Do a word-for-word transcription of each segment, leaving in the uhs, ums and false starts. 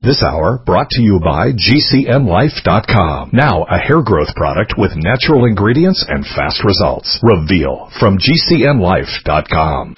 This hour brought to you by G C N Life dot com. Now a hair growth product with natural ingredients and fast results. Reveal from G C N Life dot com.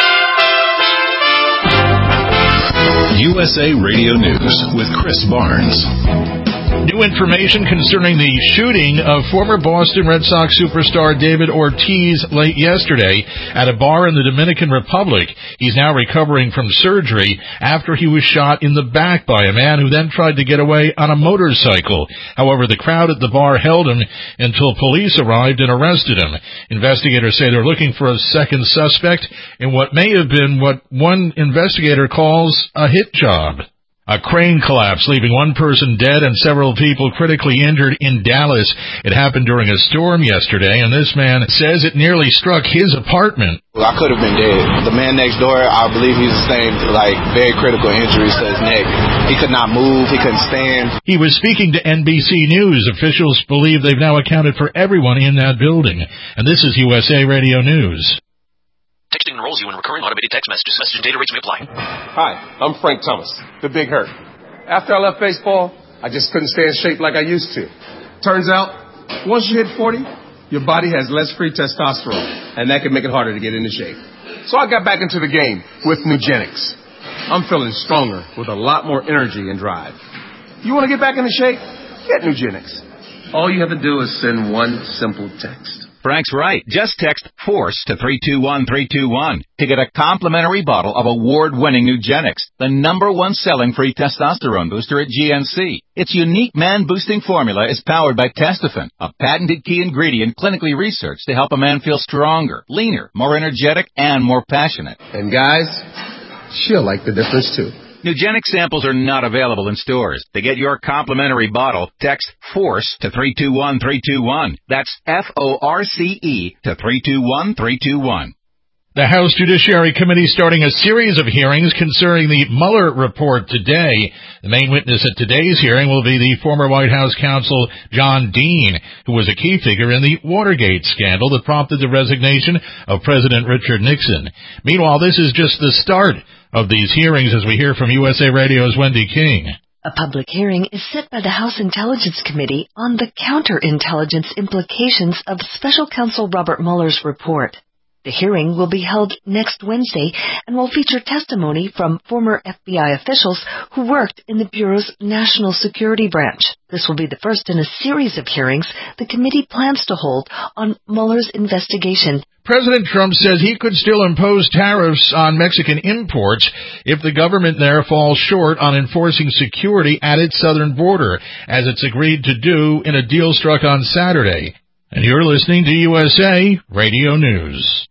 U S A Radio News with Chris Barnes. New information concerning the shooting of former Boston Red Sox superstar David Ortiz late yesterday at a bar in the Dominican Republic. He's now recovering from surgery after he was shot in the back by a man who then tried to get away on a motorcycle. However, the crowd at the bar held him until police arrived and arrested him. Investigators say they're looking for a second suspect in what may have been what one investigator calls a hit job. A crane collapse, leaving one person dead and several people critically injured in Dallas. It happened during a storm yesterday, and this man says it nearly struck his apartment. Well, I could have been dead. The man next door, I believe he sustained, like, very critical injuries to his neck. He could not move. He couldn't stand. He was speaking to N B C News. Officials believe they've now accounted for everyone in that building. And this is U S A Radio News. Texting enrolls you in recurring automated text messages. Message and data rates may apply. Hi, I'm Frank Thomas, the Big Hurt. After I left baseball, I just couldn't stay in shape like I used to. Turns out, once you hit forty, your body has less free testosterone, and that can make it harder to get into shape. So I got back into the game with Nugenix. I'm feeling stronger with a lot more energy and drive. You want to get back into shape? Get Nugenix. All you have to do is send one simple text. Frank's right. Just text FORCE to three two one three two one to get a complimentary bottle of award-winning Nugenix, the number one selling free testosterone booster at G N C. Its unique man-boosting formula is powered by Testofen, a patented key ingredient clinically researched to help a man feel stronger, leaner, more energetic, and more passionate. And guys, she'll like the difference too. Nugenix samples are not available in stores. To get your complimentary bottle, text FORCE to three two one three two one. That's F O R C E to three two one three two one. The House Judiciary Committee starting a series of hearings concerning the Mueller report today. The main witness at today's hearing will be the former White House counsel John Dean, who was a key figure in the Watergate scandal that prompted the resignation of President Richard Nixon. Meanwhile, this is just the start of these hearings as we hear from U S A Radio's Wendy King. A public hearing is set by the House Intelligence Committee on the counterintelligence implications of Special Counsel Robert Mueller's report. The hearing will be held next Wednesday and will feature testimony from former F B I officials who worked in the Bureau's National Security Branch. This will be the first in a series of hearings the committee plans to hold on Mueller's investigation. President Trump says he could still impose tariffs on Mexican imports if the government there falls short on enforcing security at its southern border, as it's agreed to do in a deal struck on Saturday. And you're listening to U S A Radio News.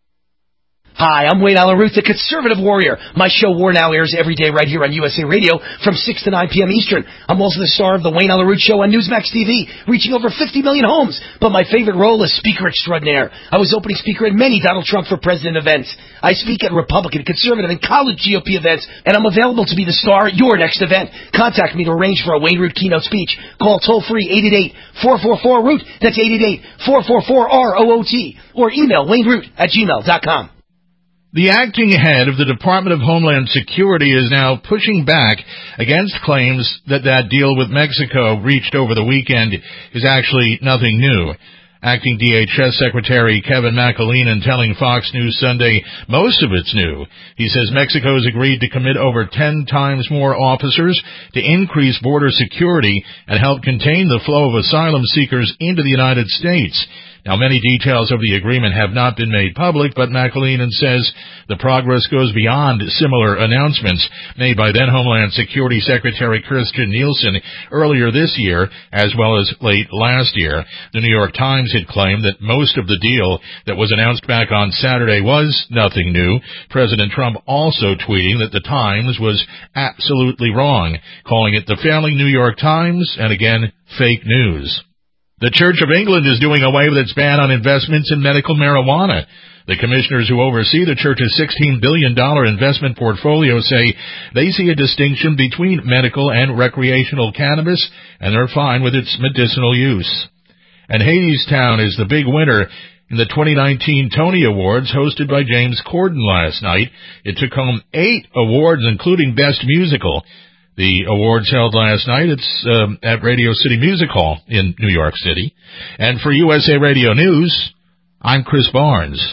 Hi, I'm Wayne Allyn Root, the Conservative Warrior. My show War Now airs every day right here on U S A Radio from six to nine p.m. Eastern. I'm also the star of the Wayne Allyn Root Show on Newsmax T V, reaching over fifty million homes. But my favorite role is Speaker Extraordinaire. I was opening speaker at many Donald Trump for President events. I speak at Republican, Conservative, and college G O P events, and I'm available to be the star at your next event. Contact me to arrange for a Wayne Root keynote speech. Call toll-free eight eight eight, four four four, root. That's eight eight eight, four four four, R O O T. Or email wayneroot at gmail dot com. The acting head of the Department of Homeland Security is now pushing back against claims that that deal with Mexico reached over the weekend is actually nothing new. Acting D H S Secretary Kevin McAleenan telling Fox News Sunday most of it's new. He says Mexico's agreed to commit over ten times more officers to increase border security and help contain the flow of asylum seekers into the United States. Now, many details of the agreement have not been made public, but McAleenan says the progress goes beyond similar announcements made by then Homeland Security Secretary Kirstjen Nielsen earlier this year, as well as late last year. The New York Times had claimed that most of the deal that was announced back on Saturday was nothing new. President Trump also tweeting that the Times was absolutely wrong, calling it the failing New York Times and, again, fake news. The Church of England is doing away with its ban on investments in medical marijuana. The commissioners who oversee the church's sixteen billion dollars investment portfolio say they see a distinction between medical and recreational cannabis, and they're fine with its medicinal use. And Hadestown is the big winner in the twenty nineteen Tony Awards hosted by James Corden last night. It took home eight awards, including Best Musical. The awards held last night. It's um, at Radio City Music Hall in New York City. And for U S A Radio News, I'm Chris Barnes.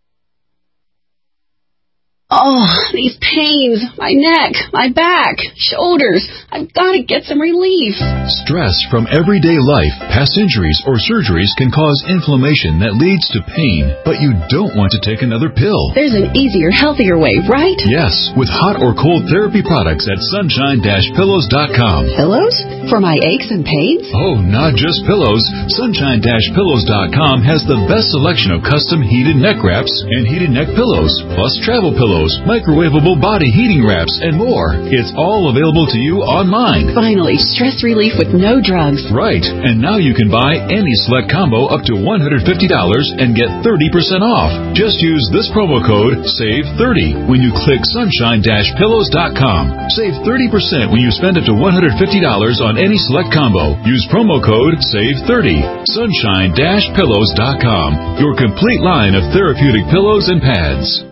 Oh, these pains, my neck, my back, shoulders. I've got to get some relief. Stress from everyday life, past injuries, or surgeries can cause inflammation that leads to pain, but you don't want to take another pill. There's an easier, healthier way, right? Yes, with hot or cold therapy products at sunshine dash pillows dot com. Pillows? For my aches and pains? Oh, not just pillows. sunshine dash pillows dot com has the best selection of custom heated neck wraps and heated neck pillows, plus travel pillows, microwavable body heating wraps, and more. It's all available to you online. Finally, stress relief with no drugs. Right, and now you can buy any select combo up to one hundred fifty dollars and get thirty percent off. Just use this promo code save thirty when you click sunshine dash pillows dot com. Save thirty percent when you spend up to one hundred fifty dollars on any select combo. Use promo code save thirty. sunshine dash pillows dot com. Your complete line of therapeutic pillows and pads.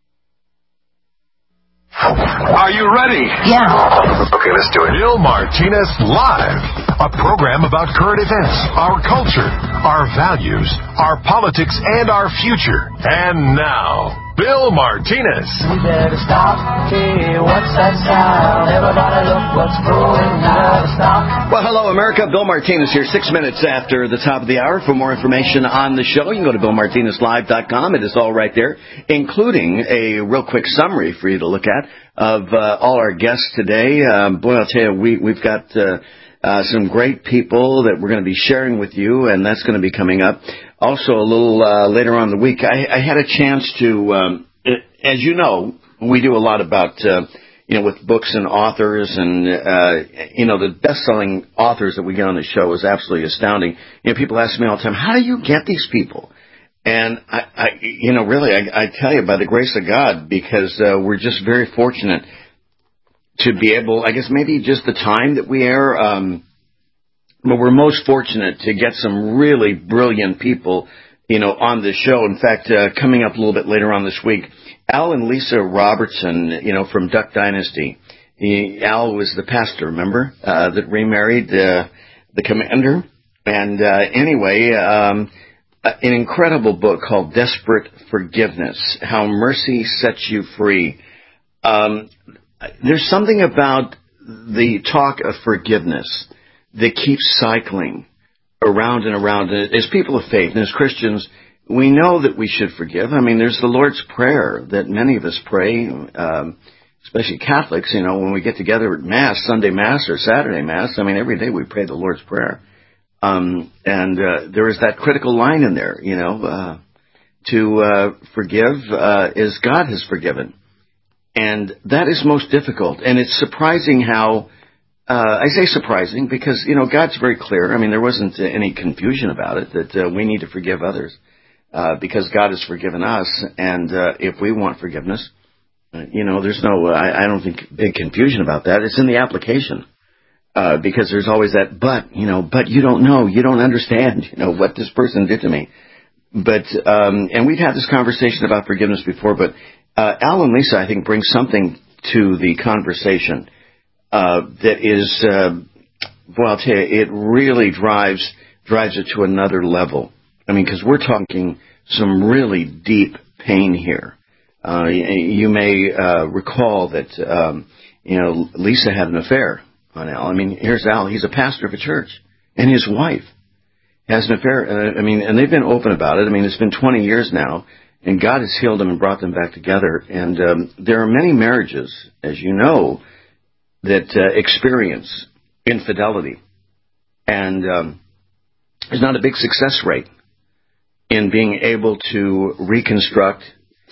Are you ready? Yeah. Okay, let's do it. Bill Martinez Live, a program about current events, our culture, our values, our politics, and our future. And now, Bill Martinez. We better stop. Hey, what's that sound? Everybody look what's going on. Stop. Well, hello, America. Bill Martinez here, six minutes after the top of the hour. For more information on the show, you can go to bill martinez live dot com. It is all right there, including a real quick summary for you to look at of uh, all our guests today. Um, boy, I'll tell you, we, we've got uh, uh, some great people that we're going to be sharing with you, and that's going to be coming up. Also, a little uh, later on in the week, I, I had a chance to, um, as you know, we do a lot about, uh, you know, with books and authors, and, uh, you know, the best-selling authors that we get on the show is absolutely astounding. You know, people ask me all the time, how do you get these people? And, I, I you know, really, I, I tell you, by the grace of God, because uh, we're just very fortunate to be able, I guess maybe just the time that we air, um, but we're most fortunate to get some really brilliant people, you know, on this show. In fact, uh, coming up a little bit later on this week, Al and Lisa Robertson, you know, from Duck Dynasty. He, Al was the pastor, remember, uh, that remarried uh, the commander. And uh, anyway, um, an incredible book called Desperate Forgiveness, How Mercy Sets You Free. Um, there's something about the talk of forgiveness that keeps cycling around and around. As people of faith and as Christians, we know that we should forgive. I mean, there's the Lord's Prayer that many of us pray, um, especially Catholics, you know, when we get together at Mass, Sunday Mass or Saturday Mass. I mean, every day we pray the Lord's Prayer. Um, and uh, there is that critical line in there, you know, uh, to uh, forgive uh, as God has forgiven. And that is most difficult. And it's surprising how, uh, I say surprising because, you know, God's very clear. I mean, there wasn't uh, any confusion about it, that uh, we need to forgive others uh, because God has forgiven us. And uh, if we want forgiveness, uh, you know, there's no, I, I don't think, big confusion about that. It's in the application. Uh, because there's always that, but, you know, but you don't know, you don't understand, you know, what this person did to me. But, um, and we've had this conversation about forgiveness before, but, uh, Al and Lisa, I think, bring something to the conversation, uh, that is, uh, well, I'll tell you, it really drives, drives it to another level. I mean, because we're talking some really deep pain here. Uh, you may, uh, recall that, um, you know, Lisa had an affair on Al. I mean, here's Al. He's a pastor of a church, and his wife has an affair. Uh, I mean, and they've been open about it. I mean, it's been twenty years now, and God has healed them and brought them back together. And um, there are many marriages, as you know, that uh, experience infidelity, and um, there's not a big success rate in being able to reconstruct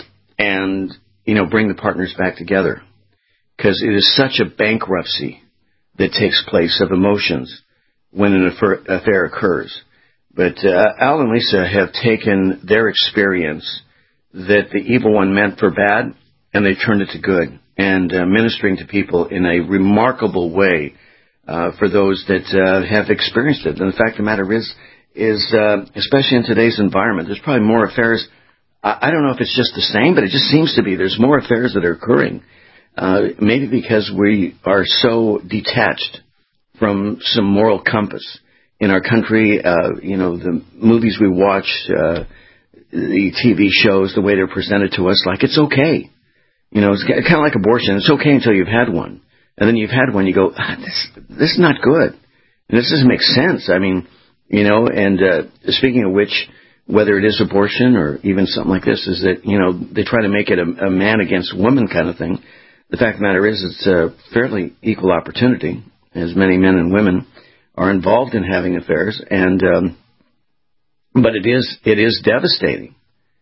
and, you know, bring the partners back together, because it is such a bankruptcy that takes place of emotions when an affair, affair occurs. But uh, Al and Lisa have taken their experience that the evil one meant for bad, and they turned it to good, and uh, ministering to people in a remarkable way uh, for those that uh, have experienced it. And the fact of the matter is, is uh, especially in today's environment, there's probably more affairs. I, I don't know if it's just the same, but it just seems to be. There's more affairs that are occurring uh, maybe because we are so detached from some moral compass in our country. Uh, you know, the movies we watch, uh, the T V shows, the way they're presented to us, like it's okay. You know, it's kind of like abortion. It's okay until you've had one. And then you've had one, you go, ah, this, this is not good. And this doesn't make sense. I mean, you know, and uh, speaking of which, whether it is abortion or even something like this, is that, you know, they try to make it a, a man against woman kind of thing. The fact of the matter is it's a fairly equal opportunity, as many men and women are involved in having affairs. And um, but it is it is devastating.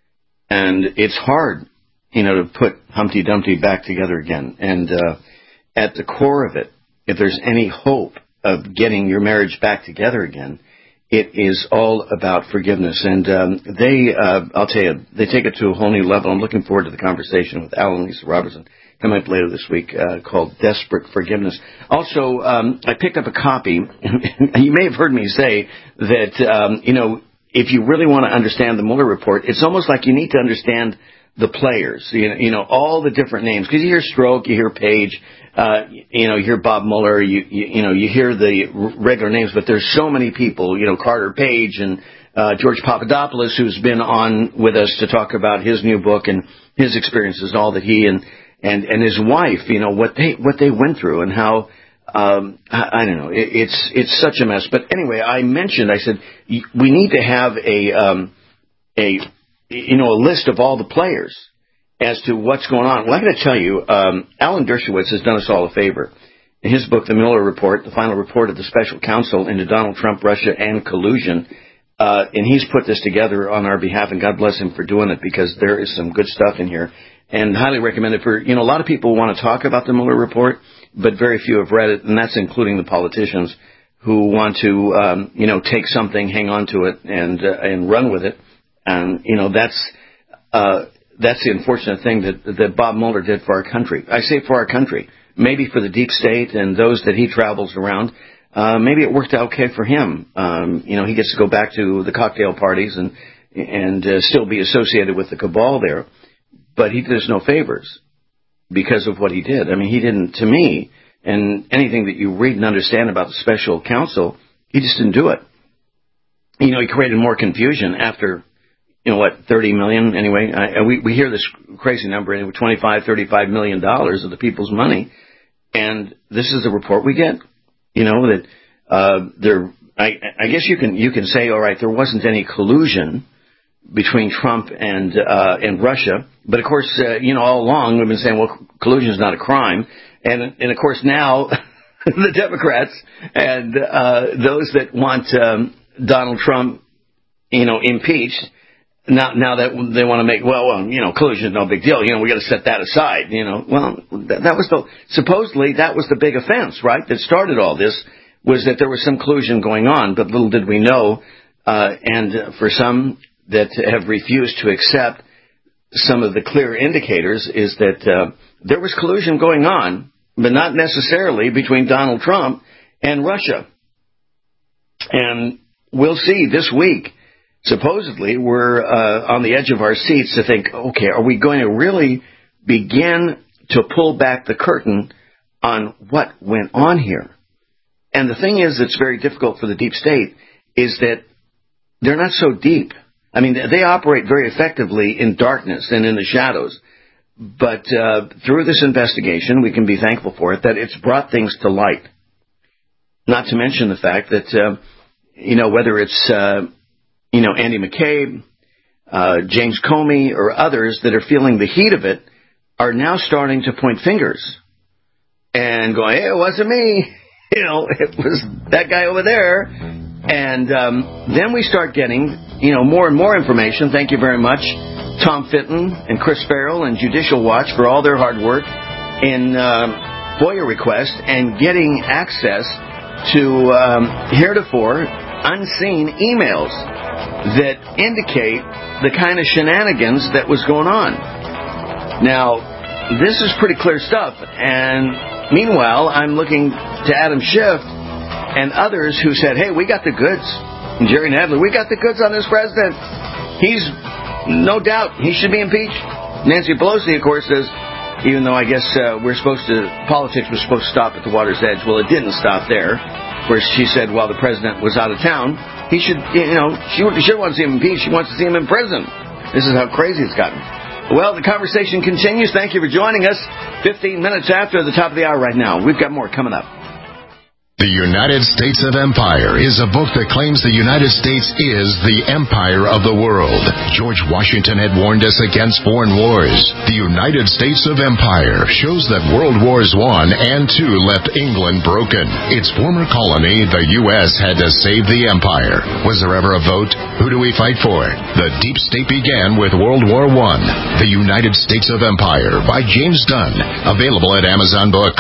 And it's hard, you know, to put Humpty Dumpty back together again. And uh, at the core of it, if there's any hope of getting your marriage back together again, it is all about forgiveness. And um, they, uh, I'll tell you, they take it to a whole new level. I'm looking forward to the conversation with Alan and Lisa Robertson coming up later this week uh, called Desperate Forgiveness. Also, um, I picked up a copy. You may have heard me say that, um, you know, if you really want to understand the Mueller report, it's almost like you need to understand the players, you know, you know all the different names. Because you hear Strzok, you hear Page, uh, you know, you hear Bob Mueller, you, you, you know, you hear the regular names, but there's so many people, you know, Carter Page and uh, George Papadopoulos, who's been on with us to talk about his new book and his experiences, all that he and, and, and his wife, you know, what they, what they went through and how, um, I, I don't know, it, it's, it's such a mess. But anyway, I mentioned, I said, we need to have a, um, a, you know, a list of all the players as to what's going on. Well, I got to tell you, um, Alan Dershowitz has done us all a favor. In his book, The Mueller Report, the final report of the special counsel into Donald Trump, Russia, and collusion, uh, and he's put this together on our behalf, and God bless him for doing it, because there is some good stuff in here, and highly recommend it for, you know, a lot of people want to talk about the Mueller Report, but very few have read it, and that's including the politicians who want to, um, you know, take something, hang on to it, and uh, and run with it. And, you know, that's uh, that's the unfortunate thing that, that Bob Mueller did for our country. I say for our country. Maybe for the deep state and those that he travels around. Uh, maybe it worked out okay for him. Um, you know, he gets to go back to the cocktail parties and and uh, still be associated with the cabal there. But he did us no favors because of what he did. I mean, he didn't, to me, and anything that you read and understand about the special counsel, he just didn't do it. You know, he created more confusion after... You know what, thirty million anyway. I, we, we hear this crazy number, anyway, twenty-five, thirty-five million dollars of the people's money. And this is the report we get. You know, that, uh, there, I, I guess you can, you can say, all right, there wasn't any collusion between Trump and, uh, and Russia. But of course, uh, you know, all along we've been saying, well, collusion is not a crime. And, and of course now the Democrats and, uh, those that want, um, Donald Trump, you know, impeached, Now, now that they want to make, well, well, you know, collusion is no big deal. You know, we got to set that aside. You know, well, that, that was the, supposedly that was the big offense, right? That started all this was that there was some collusion going on, but little did we know. Uh, and for some that have refused to accept some of the clear indicators is that, uh, there was collusion going on, but not necessarily between Donald Trump and Russia. And we'll see this week. Supposedly, we're uh, on the edge of our seats to think, okay, are we going to really begin to pull back the curtain on what went on here? And the thing is that's very difficult for the deep state is that they're not so deep. I mean, they operate very effectively in darkness and in the shadows. But uh, through this investigation, we can be thankful for it, that it's brought things to light. Not to mention the fact that, uh, you know, whether it's... Uh, You know, Andy McCabe, uh, James Comey, or others that are feeling the heat of it are now starting to point fingers and going, hey, it wasn't me. You know, it was that guy over there. And um, then we start getting, you know, more and more information. Thank you very much, Tom Fitton and Chris Farrell and Judicial Watch for all their hard work in uh, FOIA requests and getting access to um, heretofore unseen emails that indicate the kind of shenanigans that was going on. Now, this is pretty clear stuff. And meanwhile, I'm looking to Adam Schiff and others who said, hey, we got the goods. And Jerry Nadler, we got the goods on this president. He's, no doubt, he should be impeached. Nancy Pelosi, of course, says, even though I guess uh, we're supposed to, politics was supposed to stop at the water's edge. Well, it didn't stop there. Of course, she said while the president was out of town, he should, you know, she, she wants to see him impeached. She wants to see him in prison. This is how crazy it's gotten. Well, the conversation continues. Thank you for joining us. fifteen minutes after the top of the hour right now. We've got more coming up. The United States of Empire is a book that claims the United States is the empire of the world. George Washington had warned us against foreign wars. The United States of Empire shows that World Wars One and Two left England broken. Its former colony, the U S, had to save the empire. Was there ever a vote? Who do we fight for? The deep state began with World War One. The United States of Empire by James Dunn. Available at Amazon Books.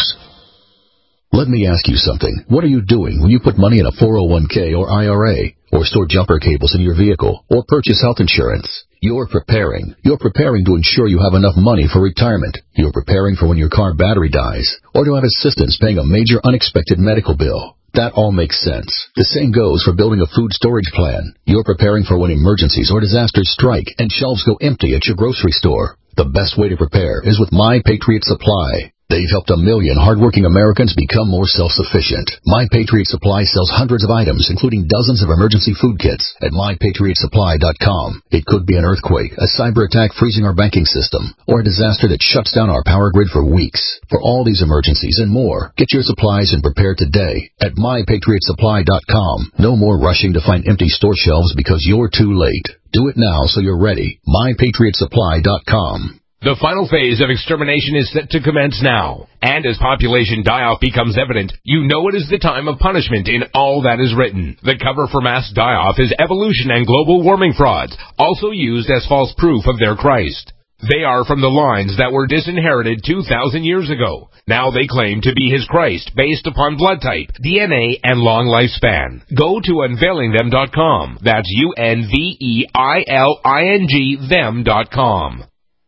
Let me ask you something. What are you doing when you put money in a four oh one k or I R A, or store jumper cables in your vehicle, or purchase health insurance? You're preparing. You're preparing to ensure you have enough money for retirement. You're preparing for when your car battery dies, or to have assistance paying a major unexpected medical bill. That all makes sense. The same goes for building a food storage plan. You're preparing for when emergencies or disasters strike and shelves go empty at your grocery store. The best way to prepare is with My Patriot Supply. They've helped a million hardworking Americans become more self-sufficient. My Patriot Supply sells hundreds of items, including dozens of emergency food kits at my patriot supply dot com. It could be an earthquake, a cyber attack freezing our banking system, or a disaster that shuts down our power grid for weeks. For all these emergencies and more, get your supplies and prepare today at my patriot supply dot com. No more rushing to find empty store shelves because you're too late. Do it now so you're ready. my patriot supply dot com. The final phase of extermination is set to commence now. And as population die-off becomes evident, you know it is the time of punishment in all that is written. The cover for mass die-off is evolution and global warming frauds, also used as false proof of their Christ. They are from the lines that were disinherited two thousand years ago. Now they claim to be his Christ based upon blood type, D N A, and long lifespan. Go to unveiling them dot com. That's U N V E I L I N G them dot com.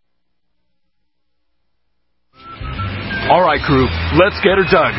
All right, crew, let's get her dug.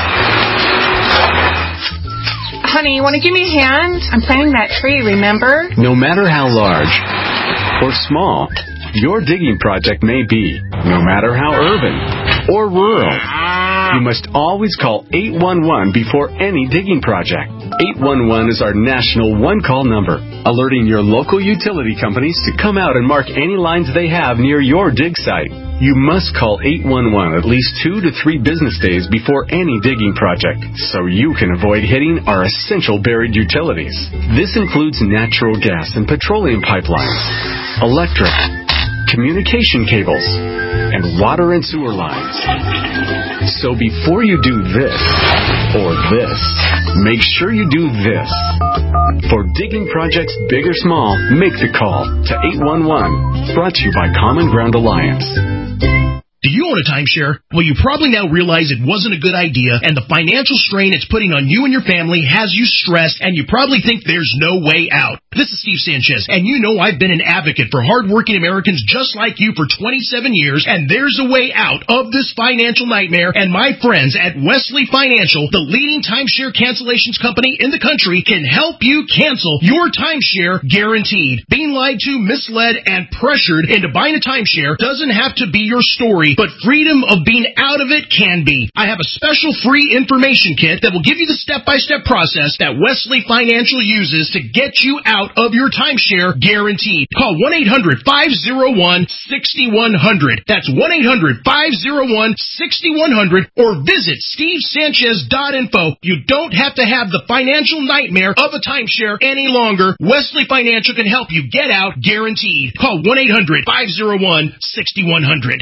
Honey, you want to give me a hand? I'm planting that tree, remember? No matter how large or small your digging project may be, no matter how urban or rural, you must always call eight one one before any digging project. eight one one is our national one-call number, alerting your local utility companies to come out and mark any lines they have near your dig site. You must call eight one one at least two to three business days before any digging project, so you can avoid hitting our essential buried utilities. This includes natural gas and petroleum pipelines, electric, communication cables, and water and sewer lines. So before you do this or this, make sure you do this. For digging projects big or small, make the call to eight one one. Brought to you by Common Ground Alliance. Do you own a timeshare? Well, you probably now realize it wasn't a good idea, and the financial strain it's putting on you and your family has you stressed, and you probably think there's no way out. This is Steve Sanchez, and you know I've been an advocate for hardworking Americans just like you for twenty-seven years, and there's a way out of this financial nightmare, and my friends at Wesley Financial, the leading timeshare cancellations company in the country, can help you cancel your timeshare guaranteed. Being lied to, misled, and pressured into buying a timeshare doesn't have to be your story, but freedom of being out of it can be. I have a special free information kit that will give you the step-by-step process that Wesley Financial uses to get you out of your timeshare guaranteed. Call one eight hundred five oh one six one zero zero. That's one eight hundred five oh one six one zero zero, or visit steve sanchez dot info. You don't have to have the financial nightmare of a timeshare any longer. Wesley Financial can help you get out guaranteed. Call one eight hundred five oh one six one zero zero.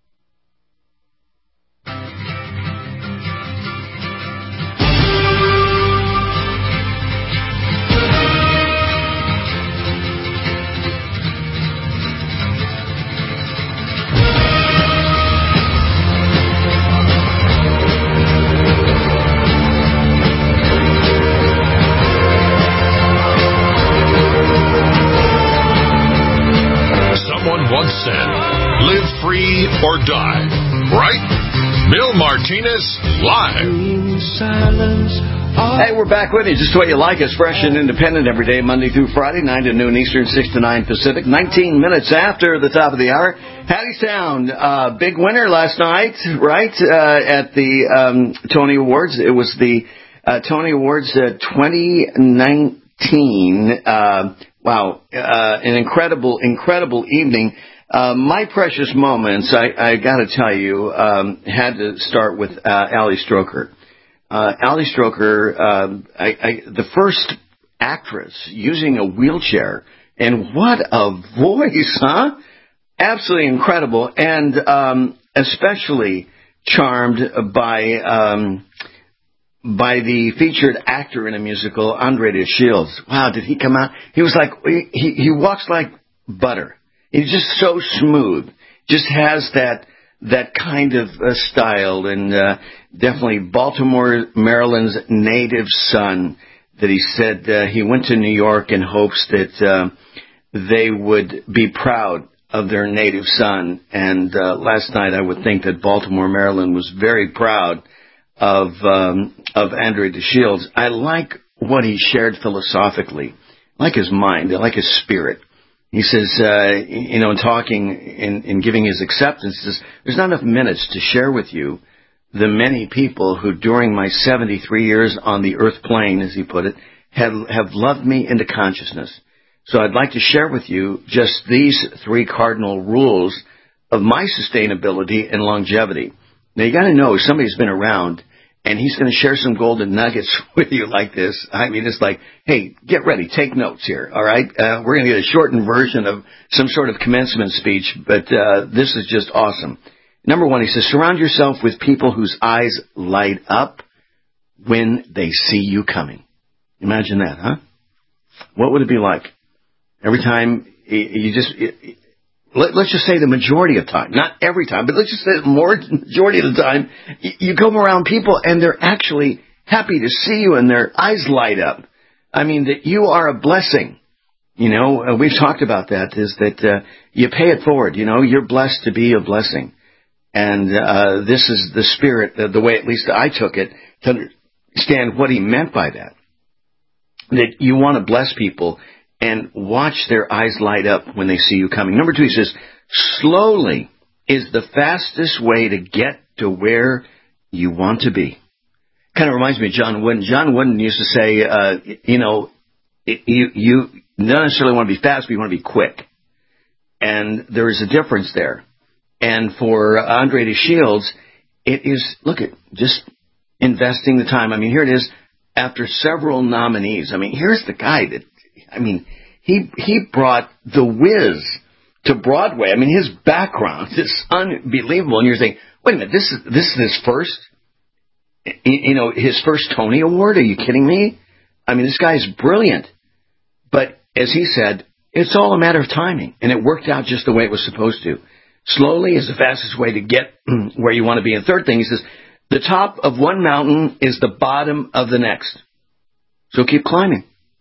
Once said, live free or die, right? Bill Martinez, live. In silence Hey, we're back with you just the way you like us, fresh and independent every day, Monday through Friday, nine to noon Eastern, six to nine Pacific. nineteen minutes after the top of the hour. Hattiestown, uh, big winner last night, right, uh, at the um, Tony Awards. It was the uh, Tony Awards uh, twenty nineteen. Uh, wow, uh, an incredible, incredible evening. Uh, my precious moments, I, I got to tell you, um, had to start with uh, Ali Stroker. Uh, Ali Stroker, uh, I, I, the first actress using a wheelchair, and what a voice, huh? Absolutely incredible, and um, especially charmed by um, by the featured actor in a musical, Andre de Shields. Wow, did he come out? He was like, he, he walks like butter. He's just so smooth. Just has that that kind of uh, style, and uh, definitely Baltimore, Maryland's native son. That he said uh, he went to New York in hopes that uh, they would be proud of their native son. And uh, last night, I would think that Baltimore, Maryland, was very proud of um, of Andre de Shields. I like what he shared philosophically, I like his mind, I like his spirit. He says, uh, you know, in talking, in, in giving his acceptance, he says, there's not enough minutes to share with you the many people who, during my seventy-three years on the earth plane, as he put it, have, have loved me into consciousness. So I'd like to share with you just these three cardinal rules of my sustainability and longevity. Now, you got to know, somebody's been around, and he's going to share some golden nuggets with you like this. I mean, it's like, hey, get ready, take notes here, all right? Uh, we're going to get a shortened version of some sort of commencement speech, but uh, this is just awesome. Number one, he says, surround yourself with people whose eyes light up when they see you coming. Imagine that, huh? What would it be like? Every time you just... Let's just say the majority of time, not every time, but let's just say the more majority of the time, you go around people and they're actually happy to see you and their eyes light up. I mean, that you are a blessing. You know, uh, we've talked about that, is that uh, you pay it forward. You know, you're blessed to be a blessing. And uh, this is the spirit, uh, the way at least I took it, to understand what he meant by that. That you want to bless people and watch their eyes light up when they see you coming. Number two, he says, slowly is the fastest way to get to where you want to be. Kind of reminds me of John Wooden. John Wooden used to say, uh, you know, it, you, you not necessarily want to be fast, but you want to be quick. And there is a difference there. And for Andre de Shields, it is, look at, just investing the time. I mean, here it is, after several nominees. I mean, here's the guy that, I mean, he he brought The Wiz to Broadway. I mean, his background is unbelievable. And you're saying, wait a minute, this is this is his first, you know, his first Tony Award? Are you kidding me? I mean, this guy's brilliant. But as he said, it's all a matter of timing, and it worked out just the way it was supposed to. Slowly is the fastest way to get where you want to be. And third thing, he says, the top of one mountain is the bottom of the next. So keep climbing.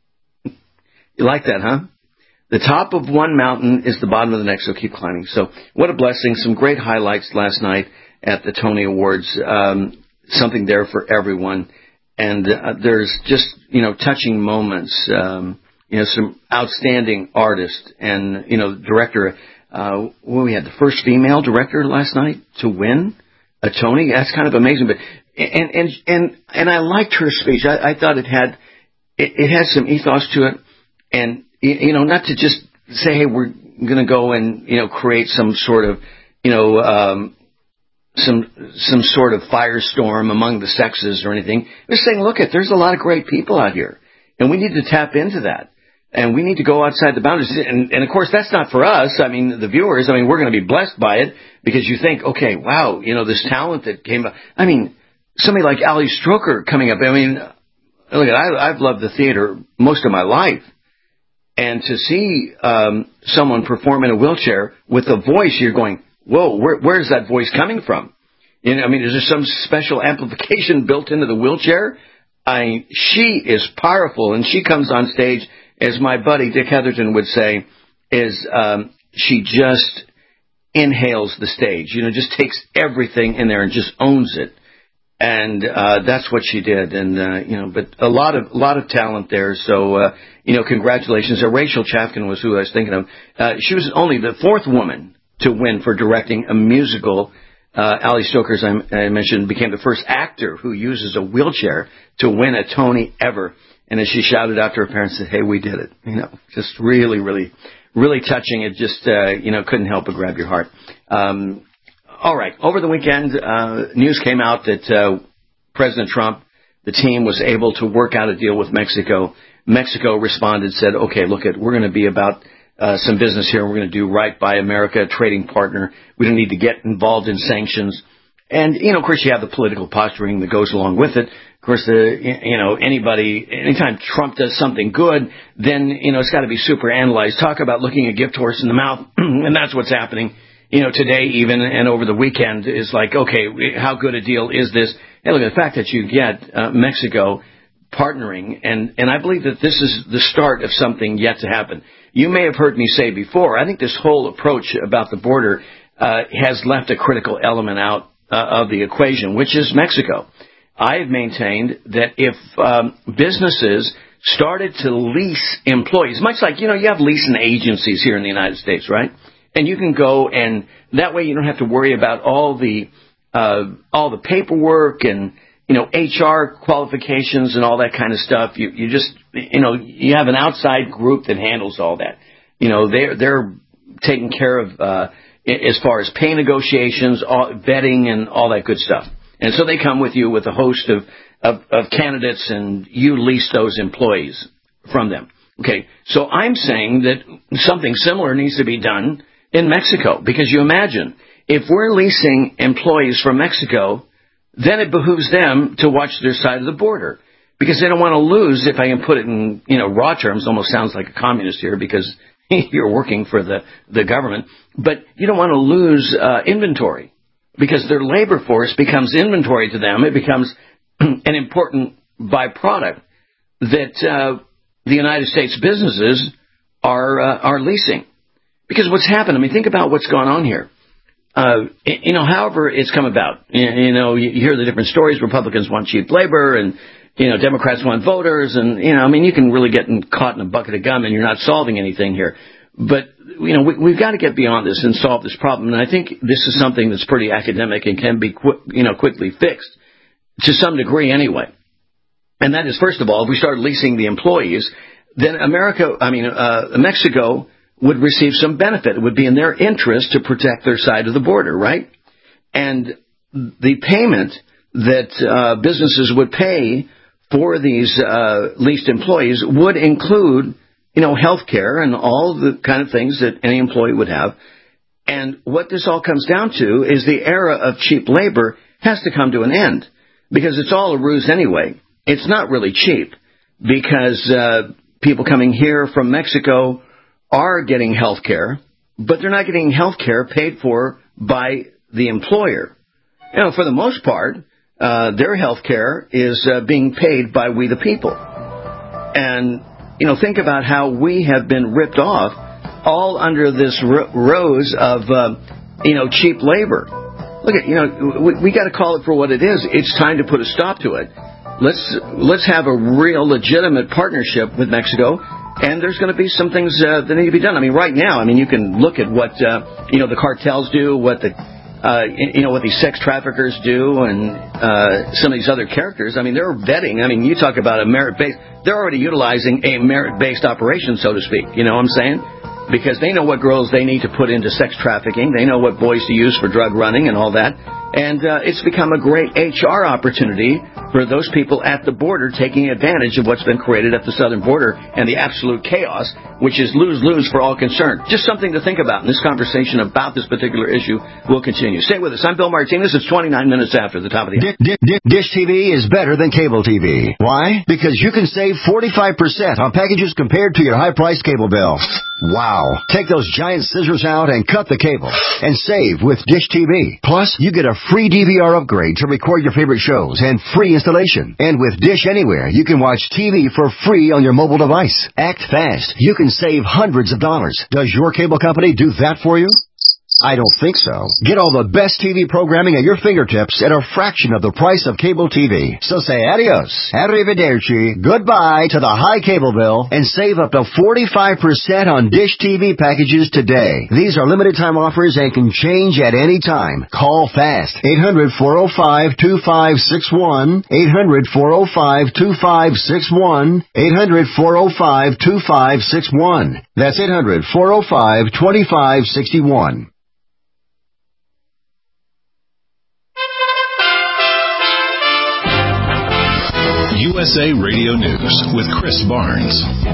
You like that, huh? The top of one mountain is the bottom of the next, so keep climbing. So what a blessing. Some great highlights last night at the Tony Awards. Um, something there for everyone. And uh, there's just, you know, touching moments. Um, you know, some outstanding artists and, you know, director. Uh, well, we had the first female director last night to win a Tony. That's kind of amazing. But and and and and I liked her speech. I, I thought it had it, it had some ethos to it. And, you know, not to just say, hey, we're going to go and, you know, create some sort of, you know, um, some some sort of firestorm among the sexes or anything. Just saying, look, at there's a lot of great people out here, and we need to tap into that. And we need to go outside the boundaries. And, and, of course, that's not for us. I mean, the viewers, I mean, we're going to be blessed by it because you think, okay, wow, you know, this talent that came up. I mean, somebody like Ali Stroker coming up. I mean, look, I, I've loved the theater most of my life. And to see um, someone perform in a wheelchair with a voice, you're going, whoa, where, where is that voice coming from? You know, I mean, is there some special amplification built into the wheelchair? I, she is powerful, and she comes on stage, as my buddy Dick Heatherton would say, is um, she just inhales the stage. You know, just takes everything in there and just owns it. And uh, that's what she did. And, uh, you know, but a lot of a lot of talent there. So, uh, you know, congratulations. Uh, Rachel Chafkin was who I was thinking of. Uh, she was only the fourth woman to win for directing a musical. Uh, Ali Stoker, as I, I mentioned, became the first actor who uses a wheelchair to win a Tony ever. And as she shouted out to her parents, said, hey, we did it. You know, just really, really, really touching. It just, uh, you know, couldn't help but grab your heart. Um, all right. Over the weekend, uh, news came out that uh, President Trump, the team, was able to work out a deal with Mexico. Mexico responded, said, okay, look, it, we're going to be about uh, some business here. We're going to do right by America, a trading partner. We don't need to get involved in sanctions. And, you know, of course, you have the political posturing that goes along with it. Of course, the, you know, anybody, anytime Trump does something good, then, you know, it's got to be super analyzed. Talk about looking a gift horse in the mouth, and that's what's happening. You know, today even and over the weekend is like, okay, how good a deal is this? Hey, look, the fact that you get uh, Mexico partnering, and, and I believe that this is the start of something yet to happen. You may have heard me say before, I think this whole approach about the border uh, has left a critical element out uh, of the equation, which is Mexico. I have maintained that if um, businesses started to lease employees, much like, you know, you have leasing agencies here in the United States, right? And you can go, and that way you don't have to worry about all the uh, all the paperwork and, you know, H R qualifications and all that kind of stuff. You you just, you know, you have an outside group that handles all that. You know, they're they're taking care of uh, as far as pay negotiations, all, vetting, and all that good stuff. And so they come with you with a host of, of, of candidates, and you lease those employees from them. Okay, so I'm saying that something similar needs to be done in Mexico, because you imagine, if we're leasing employees from Mexico, then it behooves them to watch their side of the border, because they don't want to lose, if I can put it in, you know, raw terms, almost sounds like a communist here, because you're working for the, the government, but you don't want to lose uh, inventory, because their labor force becomes inventory to them. It becomes an important byproduct that uh, the United States businesses are uh, are leasing. Because what's happened, I mean, think about what's gone on here. Uh, you know, however it's come about. You know, you hear the different stories. Republicans want cheap labor, and, you know, Democrats want voters. And, you know, I mean, you can really get caught in a bucket of gum, and you're not solving anything here. But, you know, we, we've got to get beyond this and solve this problem. And I think this is something that's pretty academic and can be, qu- you know, quickly fixed to some degree anyway. And that is, first of all, if we start leasing the employees, then America, I mean, uh, Mexico would receive some benefit. It would be in their interest to protect their side of the border, right? And the payment that uh, businesses would pay for these uh, leased employees would include, you know, health care and all the kind of things that any employee would have. And what this all comes down to is the era of cheap labor has to come to an end, because it's all a ruse anyway. It's not really cheap, because uh, people coming here from Mexico are getting health care, but they're not getting health care paid for by the employer. You know, for the most part, uh, their health care is uh, being paid by we the people. And, you know, think about how we have been ripped off, all under this ro- rose of, uh, you know, cheap labor. Look at, you know, we, we got to call it for what it is. It's time to put a stop to it. Let's let's have a real legitimate partnership with Mexico. And there's going to be some things uh, that need to be done. I mean, right now, I mean, you can look at what, uh, you know, the cartels do, what the, uh, you know, what these sex traffickers do, and uh, some of these other characters. I mean, they're vetting. I mean, you talk about a merit-based. They're already utilizing a merit-based operation, so to speak. You know what I'm saying? Because they know what girls they need to put into sex trafficking. They know what boys to use for drug running and all that. And uh, it's become a great H R opportunity for those people at the border, taking advantage of what's been created at the southern border and the absolute chaos, which is lose-lose for all concerned. Just something to think about. And this conversation about this particular issue will continue. Stay with us. I'm Bill Martinez. It's twenty-nine minutes after the top of the hour. Dish, Dish, Dish T V is better than cable T V. Why? Because you can save forty-five percent on packages compared to your high-priced cable bill. Wow. Take those giant scissors out and cut the cable and save with Dish T V. Plus, you get a free D V R upgrade to record your favorite shows and free installation. And with Dish Anywhere, you can watch T V for free on your mobile device. Act fast. You can save hundreds of dollars. Does your cable company do that for you? I don't think so. Get all the best T V programming at your fingertips at a fraction of the price of cable T V. So say adios, arrivederci, goodbye to the high cable bill and save up to forty-five percent on Dish T V packages today. These are limited time offers and can change at any time. Call fast. eight hundred, four oh five, two five six one. eight hundred, four oh five, two five six one. eight hundred, four oh five, two five six one. That's eight hundred, four oh five, two five six one. U S A Radio News with Chris Barnes.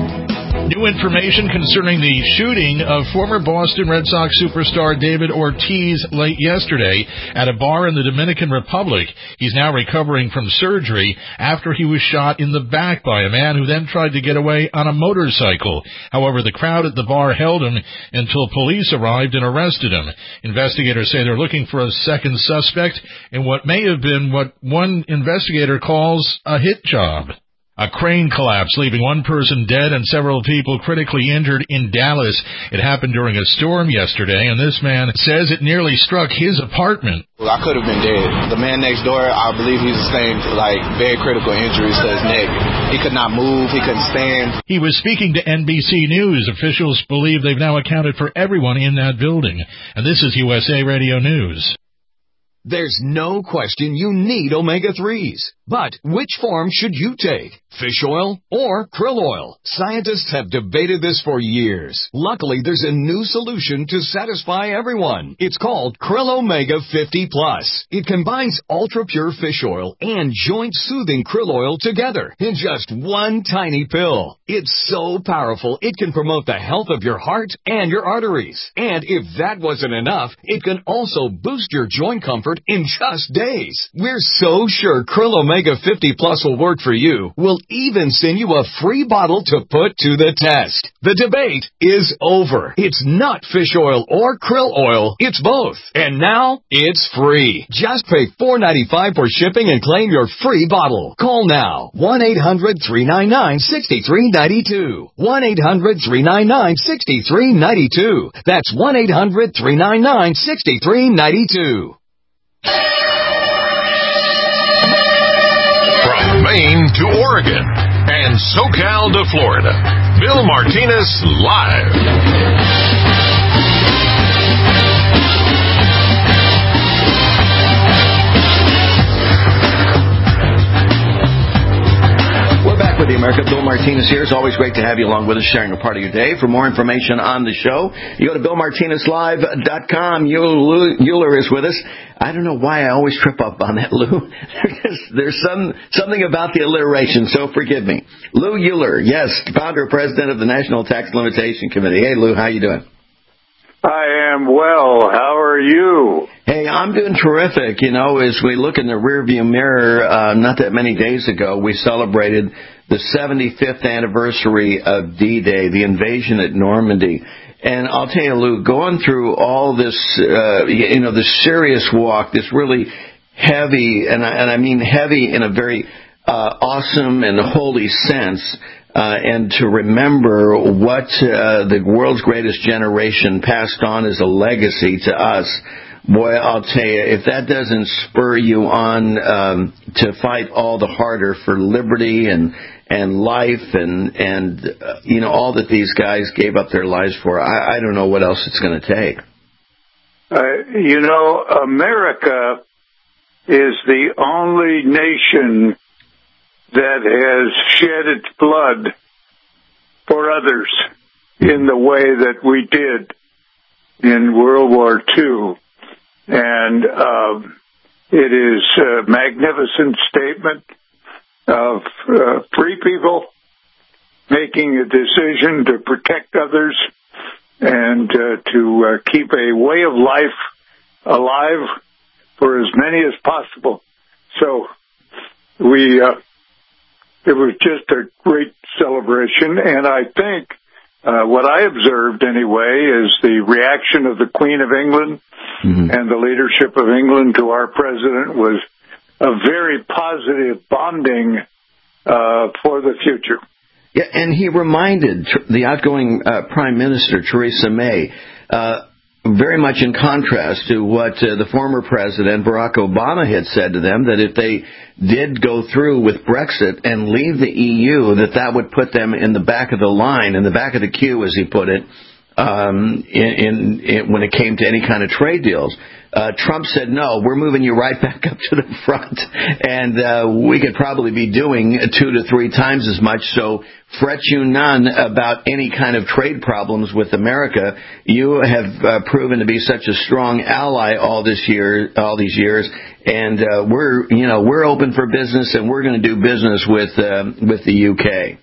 New information concerning the shooting of former Boston Red Sox superstar David Ortiz late yesterday at a bar in the Dominican Republic. He's now recovering from surgery after he was shot in the back by a man who then tried to get away on a motorcycle. However, the crowd at the bar held him until police arrived and arrested him. Investigators say they're looking for a second suspect in what may have been what one investigator calls a hit job. A crane collapse, leaving one person dead and several people critically injured in Dallas. It happened during a storm yesterday, and this man says it nearly struck his apartment. I could have been dead. The man next door, I believe he sustained, like, very critical injuries to his neck. He could not move. He couldn't stand. He was speaking to N B C News. Officials believe they've now accounted for everyone in that building. And this is U S A Radio News. There's no question you need omega threes. But which form should you take? Fish oil or krill oil? Scientists have debated this for years. Luckily, there's a new solution to satisfy everyone. It's called Krill Omega fifty plus. It combines ultra-pure fish oil and joint-soothing krill oil together in just one tiny pill. It's so powerful, it can promote the health of your heart and your arteries. And if that wasn't enough, it can also boost your joint comfort in just days. We're so sure Krill Omega fifty plus will work for you. We'll even send you a free bottle to put to the test. The debate is over. It's not fish oil or krill oil. It's both. And now it's free. Just pay four dollars and ninety-five cents for shipping and claim your free bottle. Call now. one eight hundred, three nine nine, six three nine two. one eight hundred, three nine nine, six three nine two. That's one eight hundred, three nine nine, six three nine two. From Maine to Oregon and SoCal to Florida, Bill Martinez live. With the America, Bill Martinez here. It's always great to have you along with us, sharing a part of your day. For more information on the show, you go to bill martinez live dot com. Lou Euler is with us. I don't know why I always trip up on that, Lou. There's some something about the alliteration, so forgive me. Lou Euler, yes, founder and president of the National Tax Limitation Committee. Hey, Lou, how you doing? I am well. How are you? Hey, I'm doing terrific. You know, as we look in the rearview mirror, uh, not that many days ago, we celebrated the seventy-fifth anniversary of D-Day, the invasion at Normandy. And I'll tell you, Lou, going through all this, uh, you know, this serious walk, this really heavy, and I, and I mean heavy in a very uh, awesome and holy sense, Uh, and to remember what uh, the world's greatest generation passed on as a legacy to us, boy, I'll tell you, if that doesn't spur you on um, to fight all the harder for liberty and and life and, and uh, you know, all that these guys gave up their lives for, I, I don't know what else it's going to take. Uh, you know, America is the only nation that has shed its blood for others in the way that we did in World War Two. And um, it is a magnificent statement of uh, free people making a decision to protect others and uh, to uh, keep a way of life alive for as many as possible. So we... Uh, It was just a great celebration, and I think uh, what I observed anyway is the reaction of the Queen of England mm-hmm. and the leadership of England to our president was a very positive bonding uh, for the future. Yeah, and he reminded the outgoing uh, Prime Minister, Theresa May, uh, very much in contrast to what uh, the former president, Barack Obama, had said to them, that if they did go through with Brexit and leave the E U, that that would put them in the back of the line, in the back of the queue, as he put it, um, in, in, in when it came to any kind of trade deals. Uh, Trump said, no, we're moving you right back up to the front, and uh, we could probably be doing two to three times as much, so fret you none about any kind of trade problems with America. You have uh, proven to be such a strong ally all this year, all these years, and uh, we're, you know, we're open for business, and we're going to do business with uh, with the U K.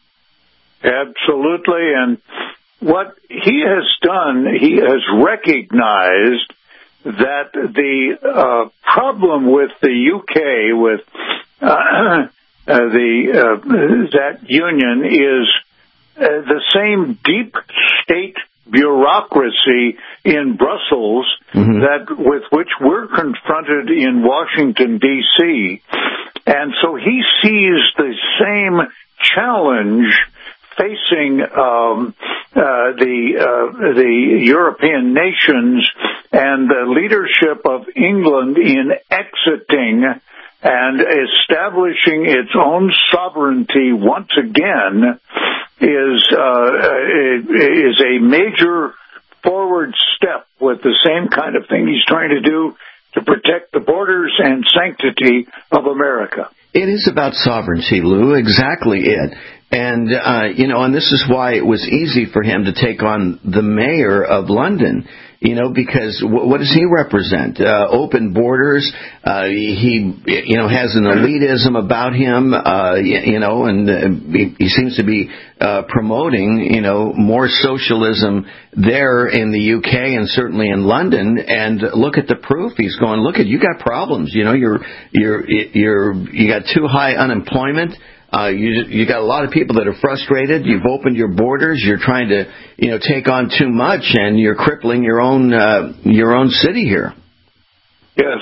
Absolutely, and what he has done, he has recognized that the uh, problem with the U K, with uh, uh, the uh, that union, is uh, the same deep state bureaucracy in Brussels mm-hmm. that with which we're confronted in Washington, D C And so he sees the same challenge facing um, uh, the uh, the European nations and the leadership of England in exiting and establishing its own sovereignty once again is uh, is a major forward step with the same kind of thing he's trying to do to protect the borders and sanctity of America. It is about sovereignty, Lou. Exactly it. And, uh, you know, and this is why it was easy for him to take on the mayor of London, you know, because w- what does he represent? Uh, open borders. Uh, he, you know, has an elitism about him, uh, you know, and uh, he, he seems to be uh, promoting, you know, more socialism there in the U K and certainly in London. And look at the proof. He's going, look at, you got problems. You know, you're, you're, you're, you got too high unemployment. Uh, you you got a lot of people that are frustrated. You've opened your borders. You're trying to, you know, take on too much, and you're crippling your own uh, your own city here. Yes,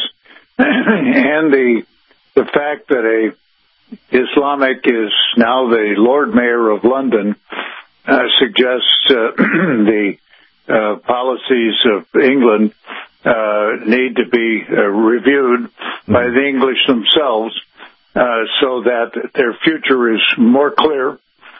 and the the fact that a Islamic is now the Lord Mayor of London uh, suggests uh, the uh, policies of England uh, need to be uh, reviewed mm-hmm. by the English themselves. Uh, so that their future is more clear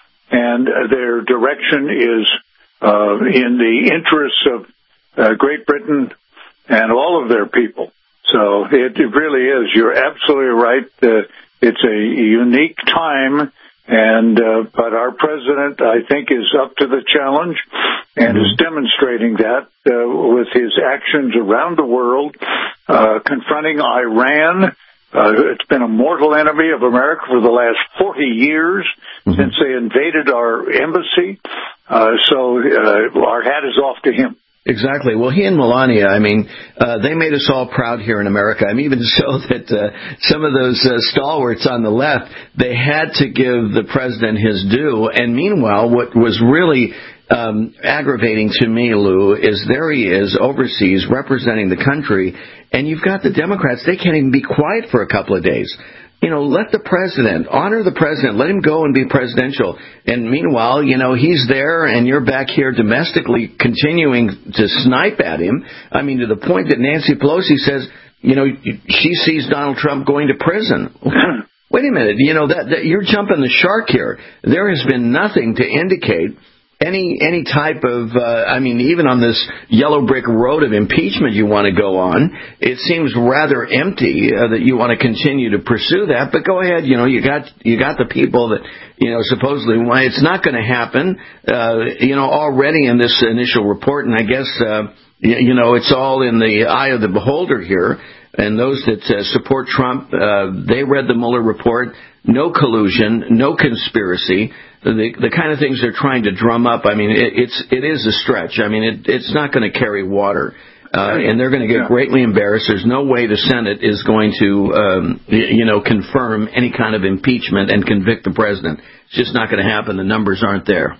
and their direction is uh, in the interests of uh, Great Britain and all of their people. So it, it really is. You're absolutely right. Uh, it's a unique time, and uh, but our president, I think, is up to the challenge and mm-hmm. is demonstrating that uh, with his actions around the world, uh, confronting Iran. Uh, it's been a mortal enemy of America for the last forty years mm-hmm. since they invaded our embassy. Uh, so uh, our hat is off to him. Exactly. Well, he and Melania, I mean, uh, they made us all proud here in America. I mean, even so that uh, some of those uh, stalwarts on the left, they had to give the president his due. And meanwhile, what was really um, aggravating to me, Lou, is there he is overseas representing the country, and you've got the Democrats, they can't even be quiet for a couple of days. You know, let the president, honor the president, let him go and be presidential. And meanwhile, you know, he's there and you're back here domestically continuing to snipe at him. I mean, to the point that Nancy Pelosi says, you know, she sees Donald Trump going to prison. Wait a minute, you know, that, that you're jumping the shark here. There has been nothing to indicate Any any type of, uh, I mean, even on this yellow brick road of impeachment you want to go on, it seems rather empty uh, that you want to continue to pursue that. But go ahead, you know, you got you got the people that, you know, supposedly why it's not going to happen, uh, you know, already in this initial report. And I guess, uh, you, you know, it's all in the eye of the beholder here. And those that uh, support Trump, uh, they read the Mueller report. No collusion, no conspiracy. The the kind of things they're trying to drum up. I mean, it, it's it is a stretch. I mean, it, it's not going to carry water, uh, and they're going to get greatly embarrassed. There's no way the Senate is going to, um, you know, confirm any kind of impeachment and convict the president. It's just not going to happen. The numbers aren't there.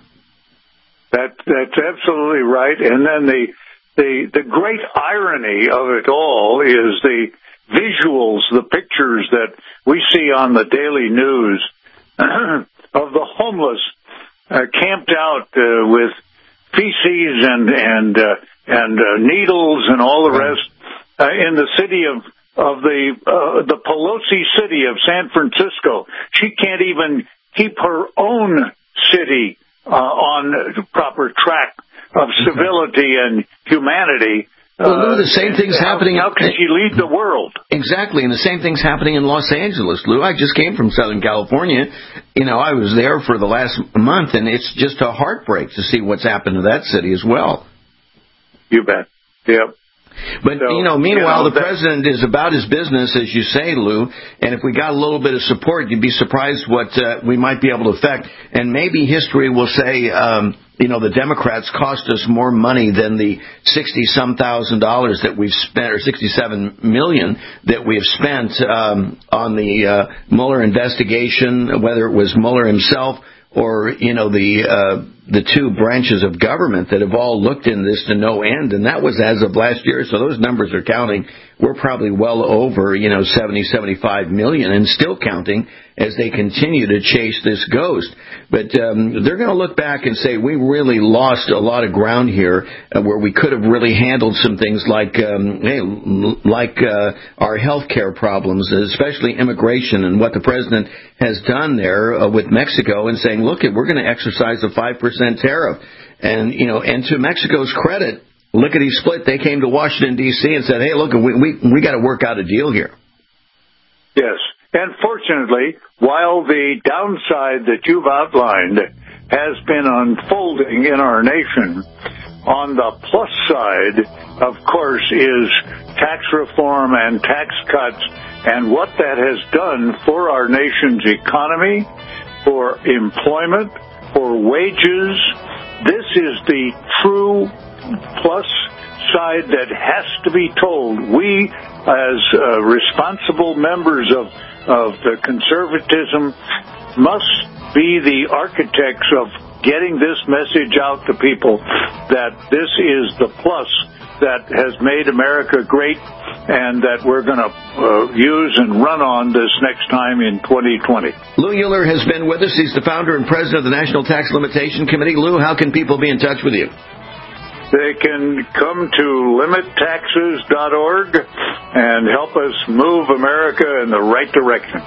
That that's absolutely right. And then the the the great irony of it all is the visuals, the pictures that we see on the daily news of the homeless uh, camped out uh, with feces and and uh, and uh, needles and all the rest uh, in the city of of the uh, the Pelosi city of San Francisco. She can't even keep her own city uh, on proper track of civility and humanity. Well, Lou, the same thing's how, happening. How can she lead the world? Exactly, and the same thing's happening in Los Angeles, Lou. I just came from Southern California. You know, I was there for the last month, and it's just a heartbreak to see what's happened to that city as well. You bet. Yep. But, so, you know, meanwhile, you know, the president is about his business, as you say, Lou, and if we got a little bit of support, you'd be surprised what uh, we might be able to affect. And maybe history will say, um, you know, the Democrats cost us more money than the sixty-some thousand dollars that we've spent, or sixty-seven million that we have spent um, on the uh, Mueller investigation, whether it was Mueller himself or, you know, the uh, the two branches of government that have all looked in this to no end, and that was as of last year, so those numbers are counting. We're probably well over, you know, seventy, seventy-five million, and still counting as they continue to chase this ghost. But um, they're going to look back and say, we really lost a lot of ground here uh, where we could have really handled some things like, um, hey, like uh, our health care problems, especially immigration, and what the president has done there uh, with Mexico and saying, look, we're going to exercise a five percent tariff. And, you know, and to Mexico's credit, lickety split, they came to Washington, D C and said, hey, look, we we, we got to work out a deal here. Yes. And fortunately, while the downside that you've outlined has been unfolding in our nation, on the plus side, of course, is tax reform and tax cuts and what that has done for our nation's economy, for employment, for wages. This is the true plus side that has to be told. We, as uh, responsible members of of the conservatism, must be the architects of getting this message out to people that this is the plus that has made America great and that we're going to uh, use and run on this next time in twenty twenty. Lou Euler has been with us. He's the founder and president of the National Tax Limitation Committee. Lou, how can people be in touch with you? They can come to limit taxes dot org and help us move America in the right direction.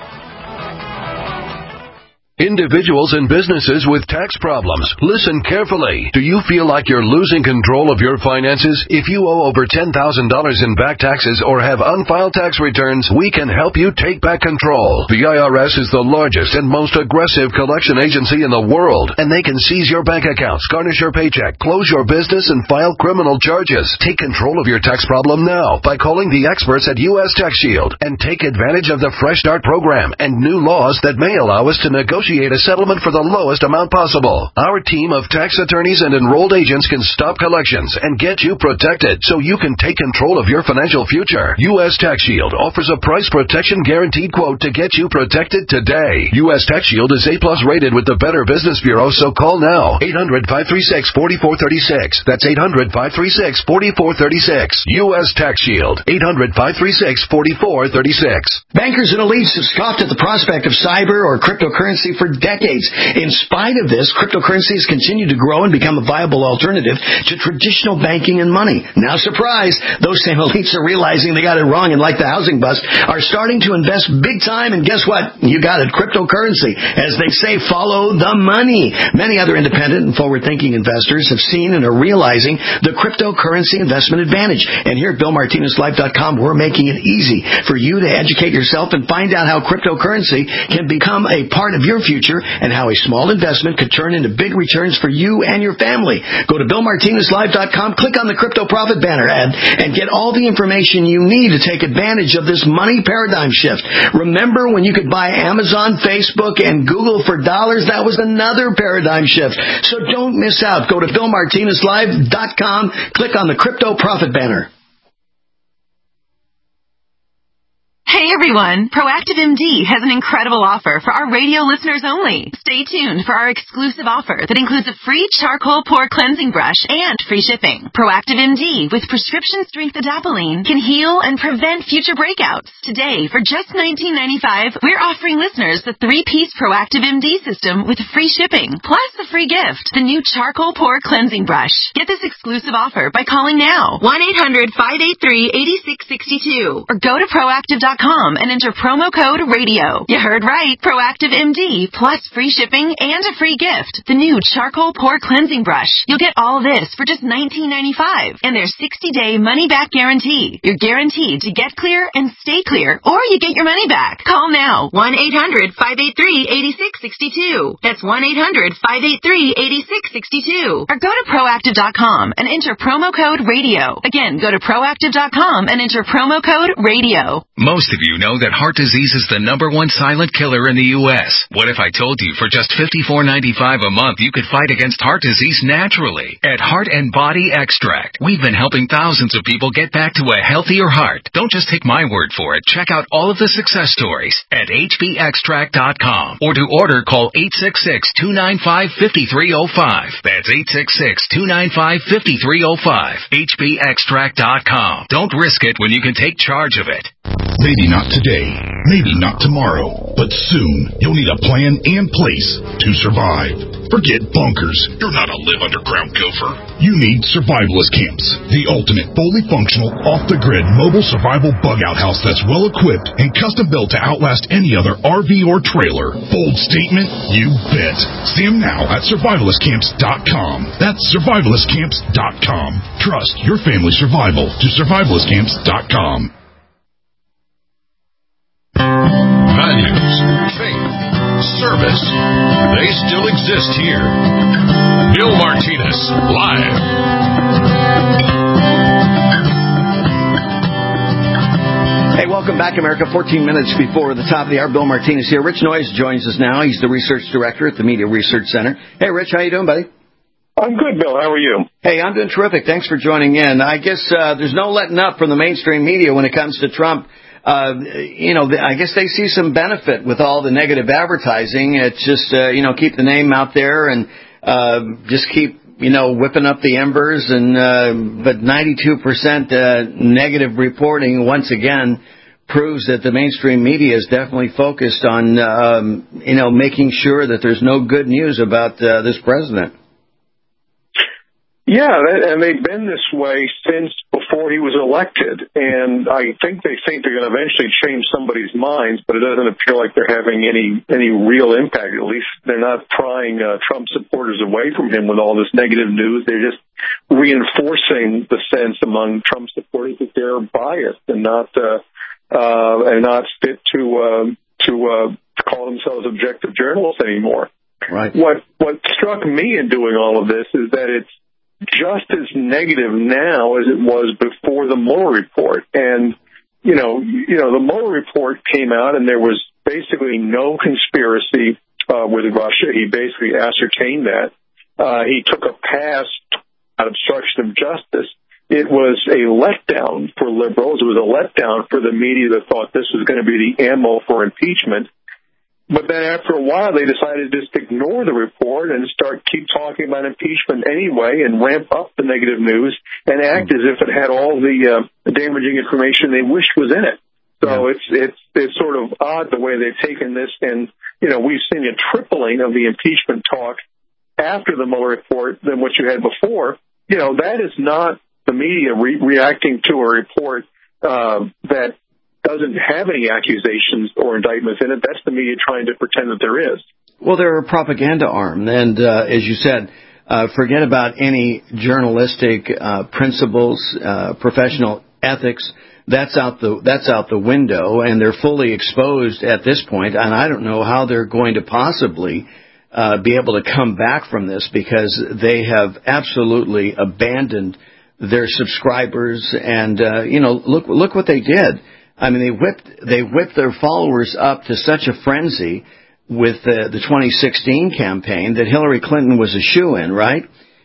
Individuals and businesses with tax problems, listen carefully. Do you feel like you're losing control of your finances? If you owe over ten thousand dollars in back taxes or have unfiled tax returns, we can help you take back control. The I R S is the largest and most aggressive collection agency in the world, and they can seize your bank accounts, garnish your paycheck, close your business, and file criminal charges. Take control of your tax problem now by calling the experts at U S Tax Shield and take advantage of the Fresh Start program and new laws that may allow us to negotiate a settlement for the lowest amount possible. Our team of tax attorneys and enrolled agents can stop collections and get you protected so you can take control of your financial future. U S Tax Shield offers a price protection guaranteed quote to get you protected today. U S Tax Shield is A plus rated with the Better Business Bureau, so call now. eight hundred, five three six, four four three six. That's eight hundred, five three six, four four three six. U S Tax Shield. eight hundred, five three six, four four three six. Bankers and elites have scoffed at the prospect of cyber or cryptocurrency for decades. In spite of this, cryptocurrencies continue to grow and become a viable alternative to traditional banking and money. Now, surprise, those same elites are realizing they got it wrong and, like the housing bust, are starting to invest big time, and guess what? You got it, cryptocurrency. As they say, follow the money. Many other independent and forward-thinking investors have seen and are realizing the cryptocurrency investment advantage. And here at Bill Martinez Life dot com, we're making it easy for you to educate yourself and find out how cryptocurrency can become a part of your future and how a small investment could turn into big returns for you and your family. Go to Bill Martinez Life dot com, click on the Crypto Profit banner ad, and get all the information you need to take advantage of this money paradigm shift. Remember when you could buy Amazon, Facebook, and Google for dollars? That was another paradigm shift. So don't miss out. Go to Bill Martinez Life dot com, click on the Crypto Profit banner. Hey everyone, Proactive M D has an incredible offer for our radio listeners only. Stay tuned for our exclusive offer that includes a free charcoal pore cleansing brush and free shipping. Proactive M D with prescription strength adapalene can heal and prevent future breakouts. Today, for just nineteen ninety-five dollars, we're offering listeners the three-piece Proactive M D system with free shipping, plus a free gift, the new charcoal pore cleansing brush. Get this exclusive offer by calling now, one eight hundred, five eight three, eight six six two, or go to proactive dot com and enter promo code radio. You heard right. Proactive M D plus free shipping and a free gift. The new charcoal pore cleansing brush. You'll get all this for just nineteen ninety-five dollars and their sixty-day money-back guarantee. You're guaranteed to get clear and stay clear, or you get your money back. Call now. one eight hundred, five eight three, eight six six two. That's one eight hundred, five eight three, eight six six two. Or go to proactive dot com and enter promo code radio. Again, go to proactive dot com and enter promo code radio. Most of you know that heart disease is the number one silent killer in the U S. What if I told you for just fifty-four ninety-five a month you could fight against heart disease naturally? At Heart and Body Extract, we've been helping thousands of people get back to a healthier heart. Don't just take my word for it. Check out all of the success stories at h b extract dot com, or to order, call eight six six, two nine five, five three zero five. That's eight six six, two nine five, five three zero five. h b extract dot com. Don't risk it when you can take charge of it. Maybe not today, maybe not tomorrow, but soon you'll need a plan and place to survive. Forget bunkers. You're not a live underground gopher. You need Survivalist Camps, the ultimate fully functional, off-the-grid mobile survival bug-out house that's well-equipped and custom-built to outlast any other R V or trailer. Bold statement? You bet. See them now at survivalist camps dot com. That's survivalist camps dot com. Trust your family's survival to survivalist camps dot com. Values, faith, service, they still exist here. Bill Martinez, live. Hey, welcome back, America. fourteen minutes before the top of the hour. Bill Martinez here. Rich Noyes joins us now. He's the research director at the Media Research Center. Hey, Rich, how you doing, buddy? I'm good, Bill. How are you? Hey, I'm doing terrific. Thanks for joining in. I guess uh, there's no letting up from the mainstream media when it comes to Trump. Uh, you know, I guess they see some benefit with all the negative advertising. It's just, uh, you know, keep the name out there and uh, just keep, you know, whipping up the embers. And uh, but ninety-two percent uh, negative reporting, once again, proves that the mainstream media is definitely focused on, um, you know, making sure that there's no good news about uh, this president. Yeah, and they've been this way since before he was elected, and I think they think they're going to eventually change somebody's minds, but it doesn't appear like they're having any any real impact. At least they're not prying uh, Trump supporters away from him with all this negative news. They're just reinforcing the sense among Trump supporters that they're biased and not uh, uh, and not fit to uh, to uh, call themselves objective journalists anymore. Right. What what struck me in doing all of this is that it's just as negative now as it was before the Mueller report. And, you know, you know, the Mueller report came out and there was basically no conspiracy uh, with Russia. He basically ascertained that. Uh, he took a pass on obstruction of justice. It was a letdown for liberals. It was a letdown for the media that thought this was going to be the ammo for impeachment. But then after a while, they decided to just ignore the report and start keep talking about impeachment anyway and ramp up the negative news and act as if it had all the uh, damaging information they wished was in it. So yeah. it's it's it's sort of odd the way they've taken this. And, you know, we've seen a tripling of the impeachment talk after the Mueller report than what you had before. You know, that is not the media re- reacting to a report uh, that doesn't have any accusations or indictments in it. That's the media trying to pretend that there is. Well, they're a propaganda arm. And uh, as you said, uh, forget about any journalistic uh, principles, uh, professional ethics. That's out the that's out the window, and they're fully exposed at this point. And I don't know how they're going to possibly uh, be able to come back from this, because they have absolutely abandoned their subscribers. And uh, you know, look look what they did. I mean, they whipped they whipped their followers up to such a frenzy with the, the twenty sixteen campaign that Hillary Clinton was a shoo-in, right?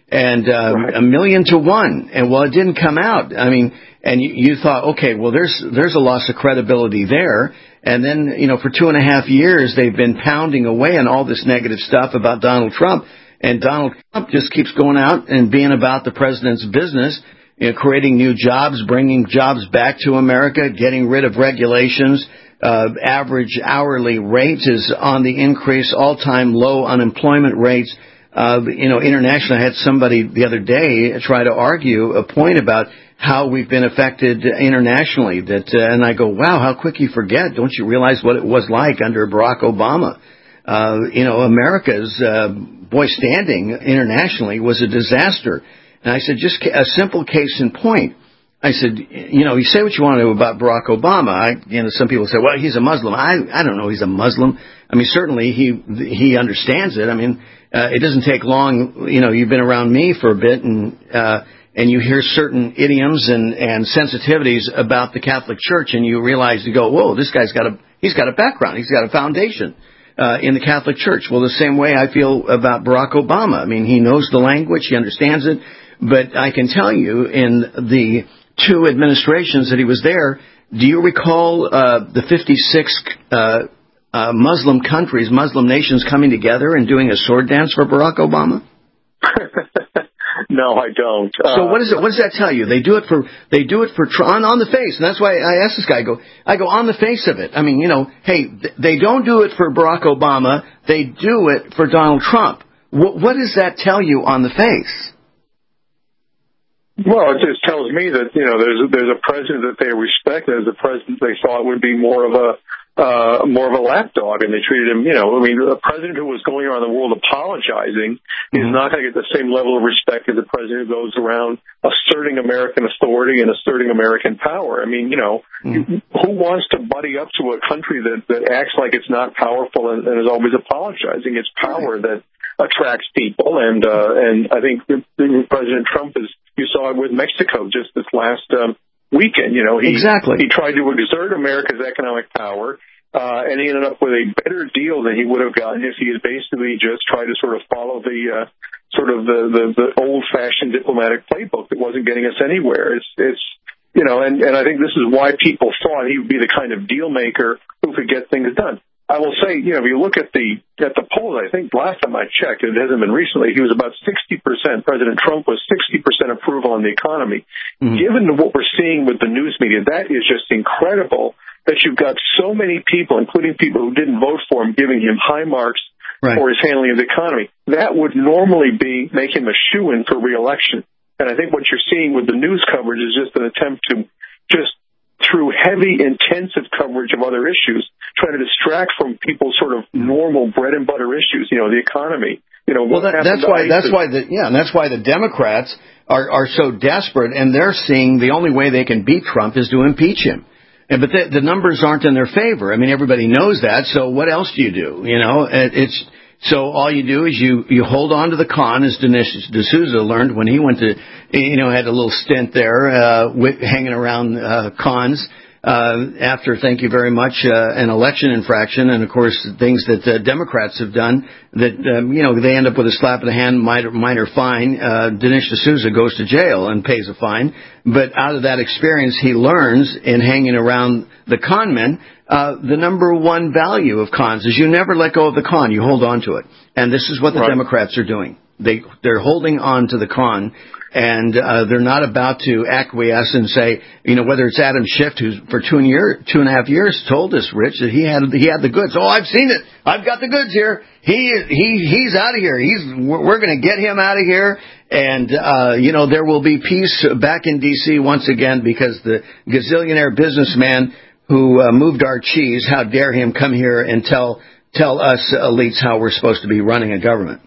and uh, right. a million to one. And well, it didn't come out. I mean, and you, you thought, okay, well, there's there's a loss of credibility there. And then, you know, for two and a half years, they've been pounding away on all this negative stuff about Donald Trump. And Donald Trump just keeps going out and being about the president's business, you know, creating new jobs, bringing jobs back to America, getting rid of regulations. Uh, average hourly rate is on the increase, all-time low unemployment rates. Uh, you know, internationally, I had somebody the other day try to argue a point about how we've been affected internationally. That, uh, and I go, wow, how quick you forget. Don't you realize what it was like under Barack Obama? Uh, you know, America's, uh, boy, standing internationally was a disaster. And I said, just a simple case in point. I said, you know, you say what you want to about Barack Obama. I, you know, some people say, well, he's a Muslim. I, I don't know. He's a Muslim. I mean, certainly he, he understands it. I mean, uh, it doesn't take long. You know, you've been around me for a bit, and, uh, and you hear certain idioms and, and sensitivities about the Catholic Church, and you realize, you go, whoa, this guy's got a, he's got a background. He's got a foundation, uh, in the Catholic Church. Well, the same way I feel about Barack Obama. I mean, he knows the language. He understands it. But I can tell you, in the two administrations that he was there, do you recall uh, the fifty-six uh, uh, Muslim countries, Muslim nations coming together and doing a sword dance for Barack Obama? No, I don't. Uh, so what is it? What does that tell you? They do it for they do it for on on the face, and that's why I asked this guy. I go, I go on the face of it. I mean, you know, hey, they don't do it for Barack Obama. They do it for Donald Trump. What, what does that tell you on the face? Well, it just tells me that, you know, there's a, there's a president that they respect. There's a president they thought would be more of a uh more of a lapdog, and they treated him, you know, I mean, a president who was going around the world apologizing mm-hmm. is not going to get the same level of respect as a president who goes around asserting American authority and asserting American power. I mean, you know, mm-hmm. who wants to buddy up to a country that, that acts like it's not powerful and, and is always apologizing? It's power that attracts people, and uh, and I think President Trump is. You saw it with Mexico just this last um, weekend. You know, he exactly. he tried to exert America's economic power, uh, and he ended up with a better deal than he would have gotten if he had basically just tried to sort of follow the uh, sort of the, the, the old-fashioned diplomatic playbook that wasn't getting us anywhere. It's it's you know, and, and I think this is why people thought he would be the kind of deal maker who could get things done. I will say, you know, if you look at the at the polls, I think last time I checked, it hasn't been recently, he was about sixty percent. President Trump was sixty percent approval on the economy. Mm-hmm. Given what we're seeing with the news media, that is just incredible that you've got so many people, including people who didn't vote for him, giving him high marks right. for his handling of the economy. That would normally be make him a shoo-in for re-election. And I think what you're seeing with the news coverage is just an attempt to just through heavy, intensive coverage of other issues, trying to distract from people's sort of normal bread and butter issues, you know, the economy. You know, well, that, that's why that's why the yeah, and that's why the Democrats are are so desperate, and they're seeing the only way they can beat Trump is to impeach him. And but the, the numbers aren't in their favor. I mean, everybody knows that. So what else do you do? You know, it's so all you do is you you hold on to the con, as Dinesh D'Souza learned when he went to, you know, had a little stint there uh, with, hanging around uh, cons. Uh, after, thank you very much, uh, an election infraction, and of course things that uh, Democrats have done that, um, you know, they end up with a slap of the hand, minor, minor fine. Uh, Dinesh D'Souza goes to jail and pays a fine. But out of that experience, he learns in hanging around the con men, uh, the number one value of cons is you never let go of the con. You hold on to it. And this is what the right. Democrats are doing. They, they're holding on to the con, and uh, they're not about to acquiesce and say, you know, whether it's Adam Schiff, who's for two and, year, two and a half years told us, Rich, that he had he had the goods. Oh, I've seen it. I've got the goods here. He he he's out of here. He's we're going to get him out of here, and uh, you know, there will be peace back in D C once again because the gazillionaire businessman who uh, moved our cheese, how dare him come here and tell tell us elites how we're supposed to be running a government.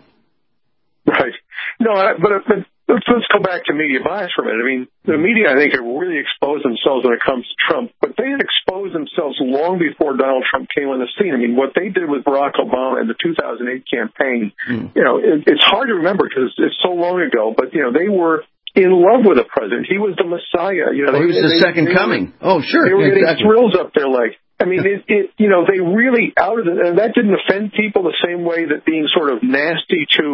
Right. No, but, but let's, let's go back to media bias for a minute. I mean, the media, I think, have really exposed themselves when it comes to Trump, but they had exposed themselves long before Donald Trump came on the scene. I mean, what they did with Barack Obama in the two thousand eight campaign, mm. you know, it, it's hard to remember because it's so long ago, but, you know, they were in love with the president. He was the Messiah. You know, oh, they, he was the they, second they, coming. They, oh, sure. They were exactly. getting thrills up their leg. I mean, it, it, you know, they really outed it, and that didn't offend people the same way that being sort of nasty to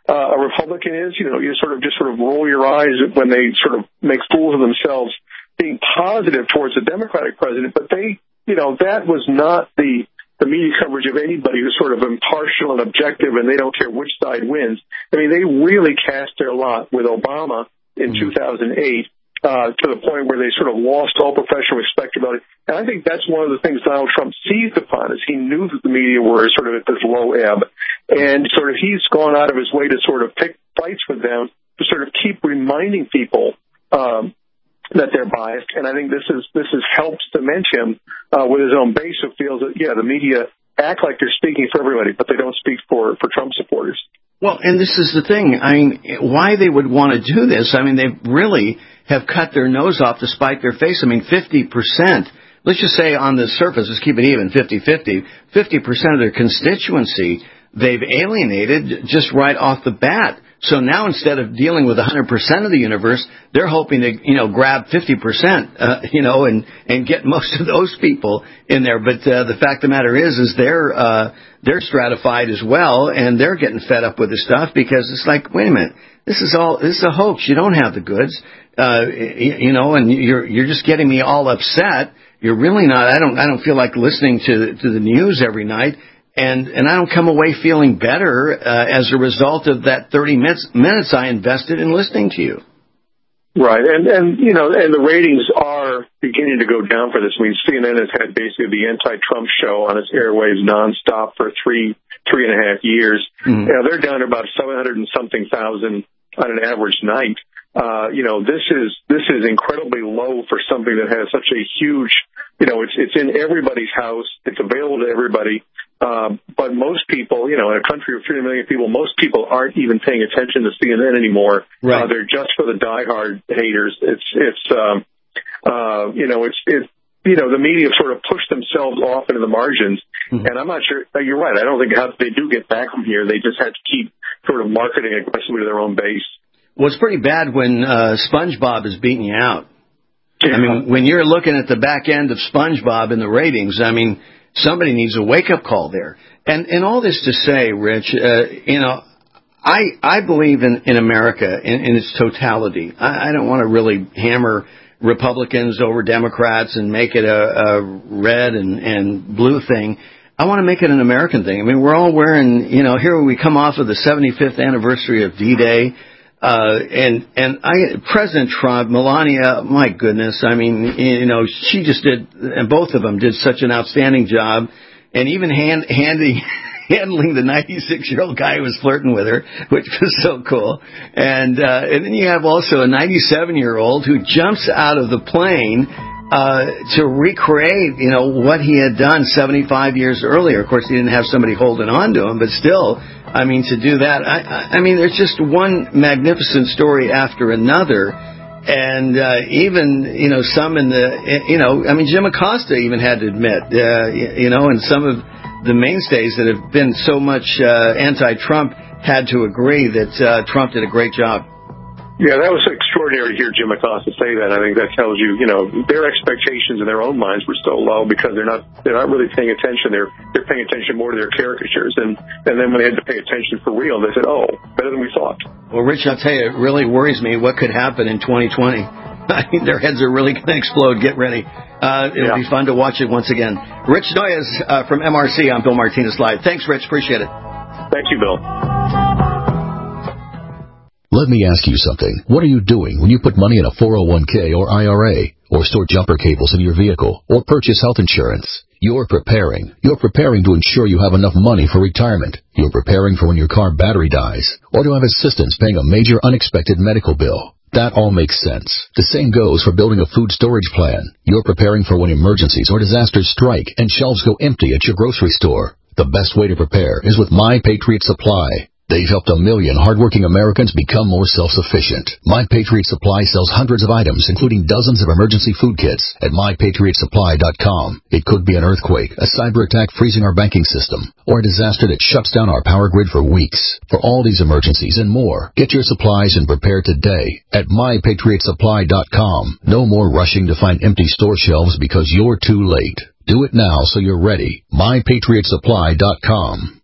uh, a Republican is. You know, you sort of just sort of roll your eyes when they sort of make fools of themselves, being positive towards the Democratic president. But they, you know, that was not the the media coverage of anybody who's sort of impartial and objective, and they don't care which side wins. I mean, they really cast their lot with Obama in mm-hmm. two thousand eight. Uh, to the point where they sort of lost all professional respect about it. And I think that's one of the things Donald Trump seized upon, is he knew that the media were sort of at this low ebb. And sort of he's gone out of his way to sort of pick fights with them, to sort of keep reminding people um, that they're biased. And I think this is this has helped cement him uh, with his own base, who feels that, yeah, the media act like they're speaking for everybody, but they don't speak for, for Trump supporters. Well, and this is the thing. I mean, why they would want to do this, I mean, they really have cut their nose off to spite their face. I mean, fifty percent, let's just say on the surface, let's keep it even, fifty-fifty, fifty percent of their constituency they've alienated just right off the bat. So now instead of dealing with one hundred percent of the universe, they're hoping to, you know, grab fifty percent, uh, you know, and, and get most of those people in there. But uh, the fact of the matter is, is they're, uh, they're stratified as well, and they're getting fed up with this stuff because it's like, wait a minute, this is all, this is a hoax. You don't have the goods, uh, you, you know, and you're, you're just getting me all upset. You're really not, I don't, I don't feel like listening to, to the news every night. And and I don't come away feeling better uh, as a result of that thirty minutes, minutes I invested in listening to you. Right, and and you know, and the ratings are beginning to go down for this. I mean, C N N has had basically the anti-Trump show on its airwaves nonstop for three three and a half years. Mm-hmm. You know, they're down to about seven hundred and something thousand on an average night. Uh, you know, this is this is incredibly low for something that has such a huge. You know, it's it's in everybody's house. It's available to everybody. Um, but most people, you know, in a country of three hundred million people, most people aren't even paying attention to C N N anymore. Right. Uh, they're just for the diehard haters. It's, it's, um, uh, you know, it's, it, you know, the media sort of push themselves off into the margins. Mm-hmm. And I'm not sure, uh, you're right. I don't think how they do get back from here. They just have to keep sort of marketing aggressively to their own base. Well, it's pretty bad when, uh, SpongeBob is beating you out. Yeah. I mean, when you're looking at the back end of SpongeBob in the ratings, I mean, somebody needs a wake-up call there. And and all this to say, Rich, uh, you know, I I believe in, in America in, in its totality. I, I don't want to really hammer Republicans over Democrats and make it a, a red and, and blue thing. I want to make it an American thing. I mean, we're all wearing, you know, here we come off of the seventy-fifth anniversary of D-Day. Uh, and, and I, President Trump, Melania, my goodness, I mean, you know, she just did, and both of them did such an outstanding job. And even hand, handing, handling the ninety-six-year-old guy who was flirting with her, which was so cool. And, uh, and then you have also a ninety-seven-year-old who jumps out of the plane, uh, to recreate, you know, what he had done seventy-five years earlier. Of course, he didn't have somebody holding on to him, but still, I mean, to do that, I, I mean, there's just one magnificent story after another. And uh, even, you know, some in the, you know, I mean, Jim Acosta even had to admit, uh, you know, and some of the mainstays that have been so much uh, anti-Trump had to agree that uh, Trump did a great job. Yeah, that was extraordinary to hear Jim Acosta say that. I think that tells you, you know, their expectations in their own minds were so low because they're not they're not really paying attention. They're they're paying attention more to their caricatures, and and then when they had to pay attention for real, they said, "Oh, better than we thought." Well, Rich, I'll tell you, it really worries me what could happen in twenty twenty. I mean, their heads are really going to explode. Get ready. Uh, it'll yeah. be fun to watch it once again. Rich Noyes uh, from M R C on Bill Martinez Live. Thanks, Rich. Appreciate it. Thank you, Bill. Let me ask you something. What are you doing when you put money in a four oh one k or I R A, or store jumper cables in your vehicle, or purchase health insurance? You're preparing. You're preparing to ensure you have enough money for retirement. You're preparing for when your car battery dies, or to have assistance paying a major unexpected medical bill. That all makes sense. The same goes for building a food storage plan. You're preparing for when emergencies or disasters strike and shelves go empty at your grocery store. The best way to prepare is with My Patriot Supply. They've helped a million hardworking Americans become more self-sufficient. My Patriot Supply sells hundreds of items, including dozens of emergency food kits at my patriot supply dot com. It could be an earthquake, a cyber attack freezing our banking system, or a disaster that shuts down our power grid for weeks. For all these emergencies and more, get your supplies and prepare today at my patriot supply dot com. No more rushing to find empty store shelves because you're too late. Do it now so you're ready. my patriot supply dot com.